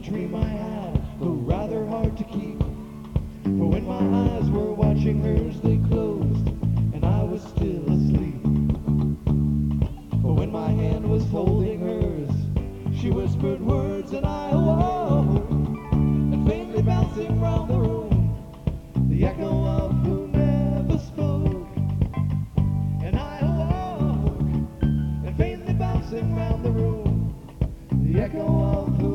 dream I had, though rather hard to keep. For when my eyes were watching hers, they closed, and I was still asleep. For when my hand was holding hers, she whispered words and I awoke, and faintly bouncing round the room, the echo of who never spoke. And I awoke, and faintly bouncing round the room, the echo of who